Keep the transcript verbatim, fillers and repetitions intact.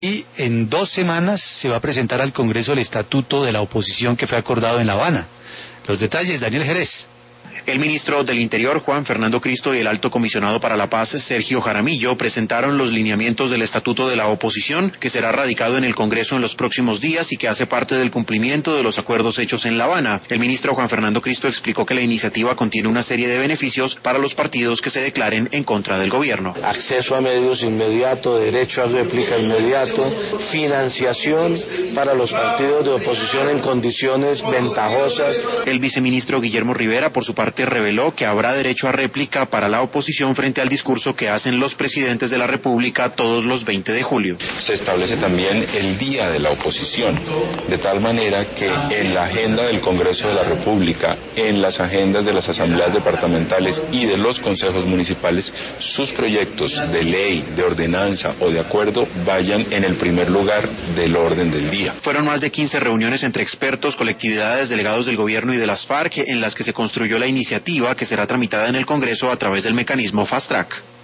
Y en dos semanas se va a presentar al Congreso el estatuto de la oposición que fue acordado en La Habana. Los detalles, Daniel Jerez. El ministro del Interior, Juan Fernando Cristo, y el alto comisionado para la paz, Sergio Jaramillo, presentaron los lineamientos del Estatuto de la Oposición, que será radicado en el Congreso en los próximos días y que hace parte del cumplimiento de los acuerdos hechos en La Habana. El ministro Juan Fernando Cristo explicó que la iniciativa contiene una serie de beneficios para los partidos que se declaren en contra del gobierno. Acceso a medios inmediato, derecho a réplica inmediato, financiación para los partidos de oposición en condiciones ventajosas. El viceministro Guillermo Rivera, por su parte, reveló que habrá derecho a réplica para la oposición frente al discurso que hacen los presidentes de la República todos los veinte de julio. Se establece también el día de la oposición, de tal manera que en la agenda del Congreso de la República, en las agendas de las asambleas departamentales y de los consejos municipales, sus proyectos de ley, de ordenanza o de acuerdo vayan en el primer lugar del orden del día. Fueron más de quince reuniones entre expertos, colectividades, delegados del gobierno y de las FARC en las que se construyó la iniciativa que será tramitada en el Congreso a través del mecanismo Fast Track.